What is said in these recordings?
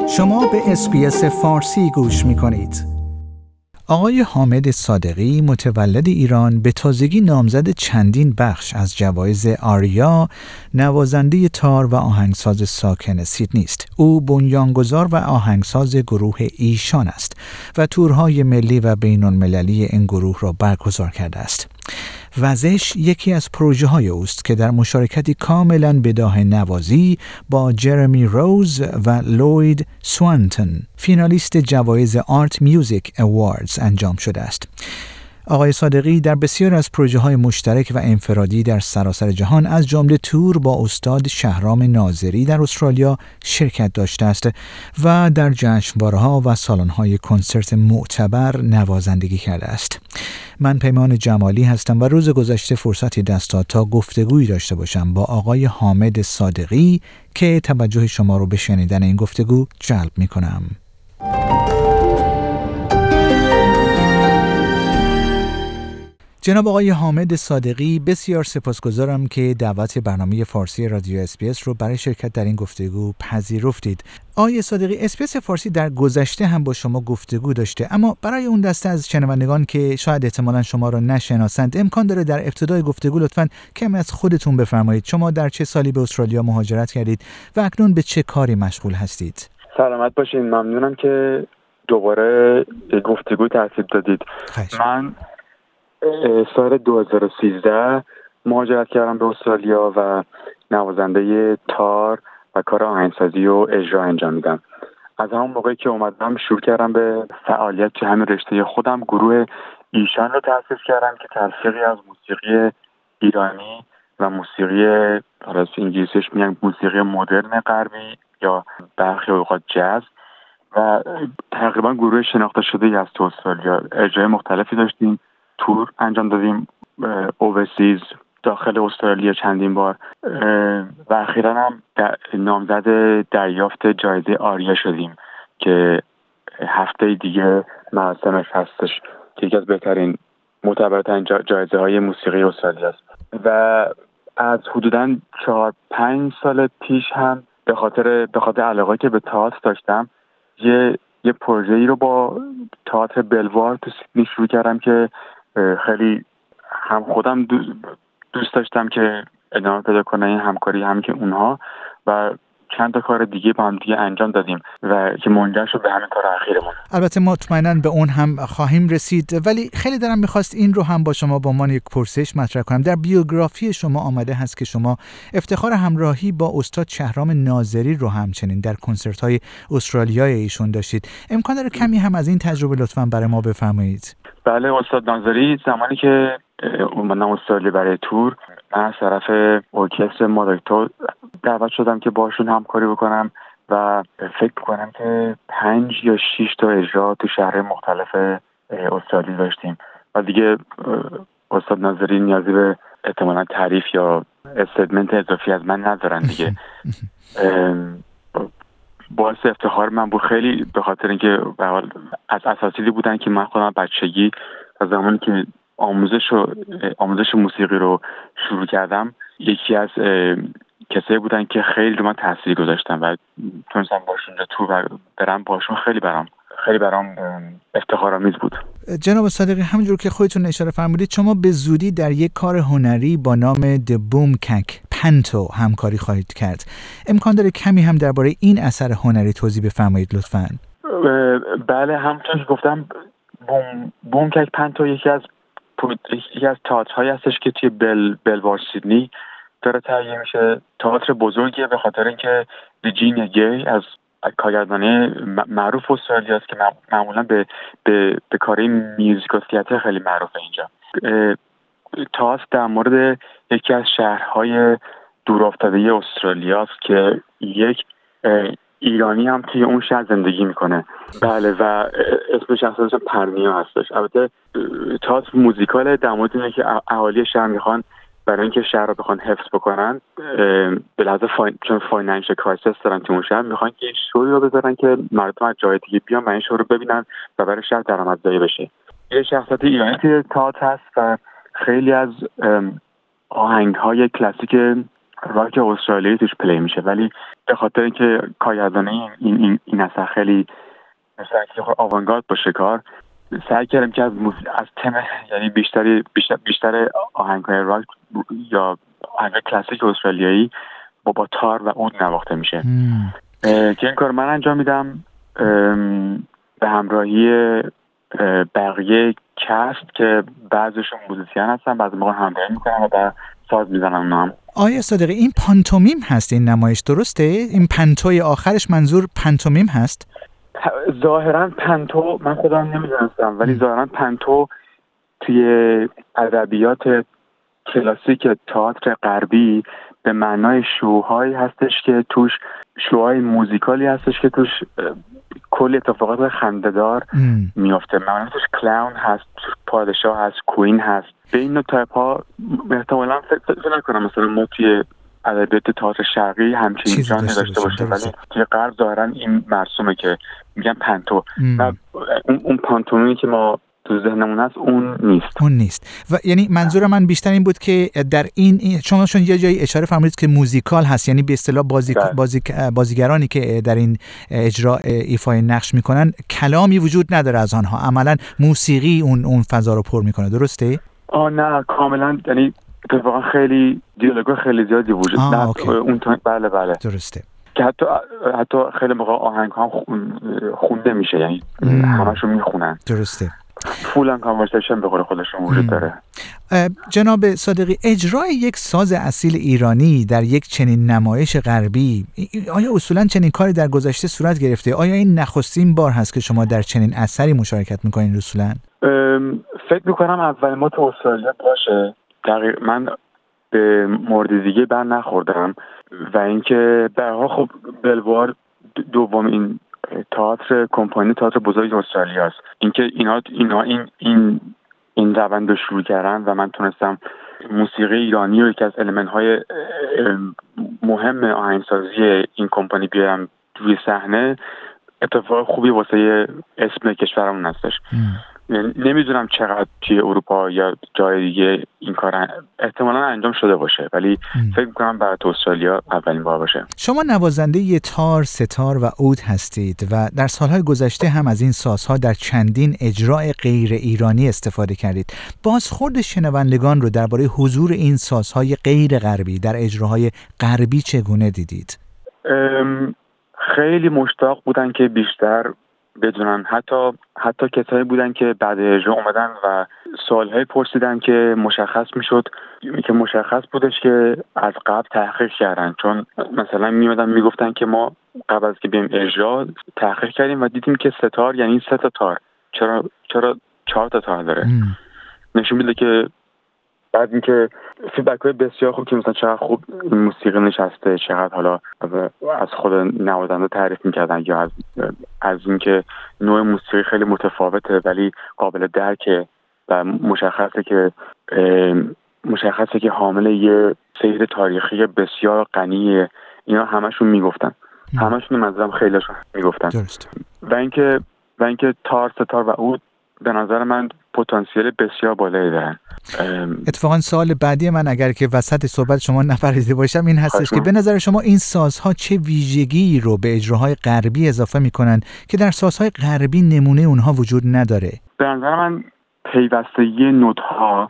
شما به اس‌بی‌اس فارسی گوش می‌کنید. آقای حامد صادقی متولد ایران به تازگی نامزد چندین بخش از جوایز آریا، نوازنده تار و آهنگساز ساکن سیدنی است. او بنیانگذار و آهنگساز گروه ایشان است و تورهای ملی و بین‌المللی این گروه را برگزار کرده است. وزش یکی از پروژه های اوست که در مشارکتی کاملا بداهه نوازی با جرمی روز و لوید سوانتون فینالیست جوایز آرت میوزیک اواردز انجام شده است. آقای صادقی در بسیار از پروژه های مشترک و انفرادی در سراسر جهان از جمله تور با استاد شهرام ناظری در استرالیا شرکت داشته است و در جشنواره‌ها و سالن‌های کنسرت معتبر نوازندگی کرده است. من پیمان جمالی هستم و روز گذشته فرصتی دست داد تا گفتگویی داشته باشم با آقای حامد صادقی که توجه شما رو به شنیدن این گفتگو جلب می‌کنم. جناب آقای حامد صادقی، بسیار سپاسگزارم که دعوت برنامه فارسی رادیو اس‌بی‌اس رو برای شرکت در این گفتگو پذیرفتید. آقای صادقی، اس‌بی‌اس فارسی در گذشته هم با شما گفتگو داشته، اما برای اون دسته از شنوندگان که شاید احتمالاً شما رو نشناسند، امکان داره در ابتدای گفتگو لطفاً کمی از خودتون بفرمایید. شما در چه سالی به استرالیا مهاجرت کردید و اکنون به چه کاری مشغول هستید؟ سلامت باشین. ممنونم که دوباره گفتگو ترتیب دادید. من سال 2013 مهاجرت کردم به استرالیا و نوازنده تار و کار آهنگسازی و اجرا انجام میدم. از همون موقعی که اومدم شروع کردم به فعالیت تو همین رشته خودم. گروه ایشان رو تأسیس کردم که تلفیقی از موسیقی ایرانی و موسیقی انگلیسیش میگن موسیقی مدرن غربی یا برخی اوقات جاز و تقریبا گروه شناخته شده از تو استرالیا. اجرای مختلفی داشتیم، تور انجام دادیم اوورسیز داخل استرالیا چندین بار و اخیراً هم نامزد دریافت جایزه آریا شدیم که هفته دیگه مراسمش هستش که یکی از بهترین معتبرترین جایزه های موسیقی استرالیا است. و از حدوداً 4-5 سال پیش هم به خاطر علاقه که به تئاتر داشتم یه پروژه‌ای رو با تئاتر بلوار تو سیدنی شروع کردم که خیلی هم خودم دوست داشتم که ادامه پیدا کنه این همکاری هم که اونها و چند تا کار دیگه با هم دیگه انجام دادیم و که منجر شد به همین کار اخیرمون. البته مطمئناً به اون هم خواهیم رسید، ولی خیلی دلم می‌خواست این رو هم با شما با عنوان یک پرسش مطرح کنم. در بیوگرافی شما آمده هست که شما افتخار همراهی با استاد شهرام ناظری رو همچنین در کنسرت‌های استرالیای ایشون داشتید. امکان داره کمی هم از این تجربه لطفاً برای ما بفرمایید؟ بله، استاد ناظری زمانی که اومدم استرالیا برای تور، من از طرف ارکستر مادرتو دعوت شدم که باشون همکاری بکنم و فکر کنم که 5 یا 6 تا اجرا تو شهر مختلف استرالیا داشتیم و دیگه استاد ناظری نیازی به احتمالاً تعریف یا استیتمنت اضافی از من ندارن دیگه. باعث افتخار من بود خیلی، به خاطر اینکه از اساتیدی بودن که من خودم بچگی از زمانی که آموزش موسیقی رو شروع کردم یکی از کسایی بودن که خیلی رو من تاثیر گذاشتن و تونستم باشون تو برم باشون. خیلی برام افتخارآمیز بود. جناب صادقی، همونجور که خودتون اشاره فرمودید شما به زودی در یک کار هنری با نام د بومکک پنتو همکاری خواهید کرد. امکان داره کمی هم درباره این اثر هنری توضیح بفرمایید لطفاً؟ بله، همونطور که گفتم بومکک پنتو یکی از تئاترهایی هستش که توی بلوار سیدنی داره تهیه میشه. تئاتر بزرگیه به خاطر اینکه ویرجینیا گی از کارگردانه معروف استرالیا است که معمولا به کاری میوزیکال تئاتر خیلی معروفه اینجا. تئاتر در مورد یکی از شهرهای دورافتاده استرالیا است که یک ایرانی هم توی اون شهر زندگی میکنه. بله، و اسمش اصلا پرنیا هستش. البته تئاتر موزیکال در مورد اینه که اهالی شهر میخوان برای اینکه شهر رو بخوان حفظ بکنن به لحاظ چون فاینانشل کرایسیس دارن تو اون شهر، میخوان که این شوی رو بذارن که مردم از جای دیگه بیان و این شو رو ببینن و برای شهر درآمدزایی بشه. یه شخصیت ایرانی که تئاتر هست و خیلی از آهنگ‌های کلاسیک راک استرالیایی توش پلی میشه، ولی به خاطر اینکه کارگردانی این اثر خیلی مثلا که آوانگارد باشه کار، سعی کردم که از تم یعنی بیشتر آهنگ‌های راک یا آهنگ کلاسیک استرالیایی با تار و عود نواخته میشه که این کار من انجام میدم به همراهی بقیه کست که بعضیشون موزیسین هستن، بعضی موقع همراهی میکنن و بعد ساز میزنن اونا هم. آیا صادقی این پانتومیم هست این نمایش، درسته؟ این پنتوی آخرش منظور پانتومیم هست؟ ظاهرا پنتو من خودم نمیدونستم، ولی ظاهرا پنتو توی ادبیات کلاسیک تئاتر غربی به معنای شوهایی هستش که توش شوهای موزیکالی هستش که توش کلی اتفاقات خنده‌دار میفته. مثلا توش کلاون هست، پادشاه هست، کوین هست. به این نوع تایپ ها احتمالاً فکر نکنم مثلا ما توی ادبیات تئاتر شرقی همچین جان داشته باشیم، ولی توی غرب ظاهرا این مرسومه که میگن پنتو. اون پانتومی که ما تو ذهنمون هست اون نیست. و یعنی منظور من بیشتر این بود که در این شما یه جایی اشاره فرمودید که موزیکال هست، یعنی به اصطلاح بازیگرانی که در این اجرا ایفای نقش میکنن کلامی وجود نداره از آنها، عملا موسیقی اون فضا رو پر میکنه، درسته؟ نه کاملا، یعنی اتفاقا خیلی دیالوگ خیلی زیادی وجود داره اون بله درسته، که حتی خیلی موقع آهنگ هم خونده میشه، یعنی همشون میخونن. درسته، فول کانورسیشن به قول خودشون وجود داره. جناب صادقی، اجرای یک ساز اصیل ایرانی در یک چنین نمایش غربی، آیا اصولا چنین کاری در گذشته صورت گرفته؟ آیا این نخستین بار هست که شما در چنین اثری مشارکت میکنین اصولا؟ فکر میکنم اول ما تو استرالیا باشه. من به مورد دیگه بر نخوردم و اینکه به هر حال خب بلوار دوم این تئاتر کمپانی تئاتر بزرگ استرالیا است. اینکه اینا این روند رو شروع کردن و من تونستم موسیقی ایرانی رو یکی از المنت‌های مهم آهنگسازی این کمپانی بیارم توی صحنه، اتفاق خوبی واسه اسم کشورمون هستش. نمیدونم چقدر توی اروپا یا جای دیگه این کار احتمالاً انجام شده باشه، ولی فکر می‌کنم برای استرالیا اولین بار باشه. شما نوازنده تار، ستار و عود هستید و در سالهای گذشته هم از این سازها در چندین اجرای غیر ایرانی استفاده کردید. بازخورد شنوندگان رو درباره حضور این سازهای غیر غربی در اجراهای غربی چگونه دیدید؟ خیلی مشتاق بودن که بیشتر بدونن. حتی کسایی بودن که بعد اجرا اومدن و سوالهای پرسیدن که مشخص بودش که از قبل تحقیق کردن، چون مثلا میمدن میگفتن که ما قبل از که بریم اجرا تحقیق کردیم و دیدیم که ستار یعنی 3 تا تار، چرا 4 تا تار داره. نشون میده که بعد اینکه فیدبک‌های بسیار خوب که مثلا چقدر خوب موسیقی نشسته، چقدر حالا از خود نوازنده تعریف می‌کردن یا از اینکه نوع موسیقی خیلی متفاوته ولی قابل درکه و مشخصه که حامل یه سیر تاریخی بسیار غنیه. اینا همشون میگفتن، همشون منظورم خیلیشون میگفتن. و اینکه تار، ستار و عود به نظر من پتانسیل بسیار بالایی دارن. اتفاقا سوال بعدی من اگر که وسط صحبت شما نپریده باشم این هستش که به نظر شما این سازها چه ویژگی رو به اجراهای غربی اضافه میکنن که در سازهای غربی نمونه اونها وجود نداره؟ به نظر من پیوستگی نوت‌ها،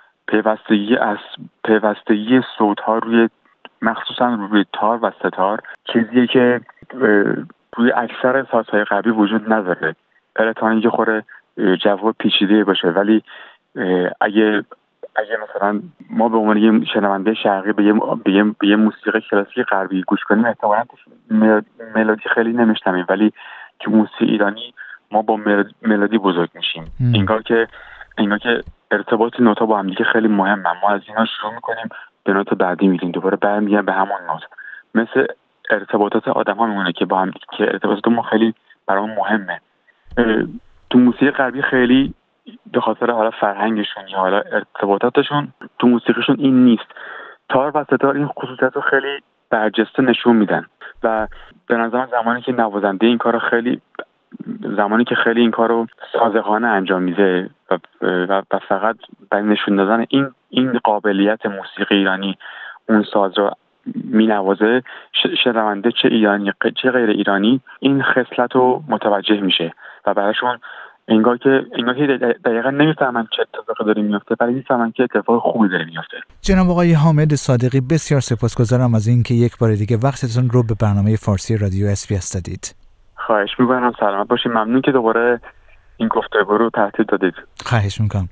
پیوستگی صوت‌ها مخصوصا روی تار و ستار چیزیه که روی اکثر سازهای غربی وجود نداره. پلتانی که خوره جواب پیچیده باشه، ولی اگه مثلا ما به عنوان یه شنونده شرقی به یه موسیقی کلاسیک غربی گوش کنیم احتمالاً ملودی خیلی نمیشنویم، ولی تو موسیقی ایرانی ما با ملودی بزرگ میشیم. انگار که ارتباط نوتا با هم دیگه خیلی مهمه. ما از اینا شروع میکنیم به نوت بعدی میریم، دوباره برمیگردیم به همون نوت. مثل ارتباطات آدم‌ها میمونه که با هم که ارتباطات ما خیلی برامون مهمه. تو موسیقی غربی خیلی به خاطر حالا فرهنگشون یا حالا ارتباطاتشون تو موسیقیشون این نیست. تار و ستار این خصوصیت رو خیلی برجسته نشون میدن و به نظرم زمانی که نوازنده این کارو خیلی این کارو صادقانه انجام میده و فقط برای نشون دادن این قابلیت موسیقی ایرانی اون ساز رو مینوازه، شنونده چه ایرانی چه غیر ایرانی این خصلت رو متوجه میشه و براشون انگار که دقیقا نمیفهمن چه اتفاقی داره میفته، ولی میفهمن که اتفاق خوبی داره میفته. جناب آقای حامد صادقی، بسیار سپاسگزارم از اینکه یک بار دیگه وقتتون رو به برنامه فارسی رادیو SBS دادید. خواهش می‌کنم، سلامت باشید. ممنون که دوباره این گفتگو رو ترتیب دادید. خواهش می‌کنم.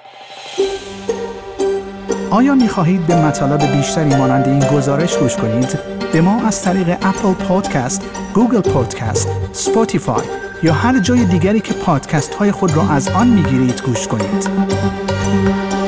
آیا می‌خواهید به مطالب بیشتری مانند این گزارش گوش کنید؟ به ما از طریق اپل پادکست، گوگل پادکست، اسپاتیفای یا هر جای دیگری که پادکست‌های خود را از آن می‌گیرید گوش کنید.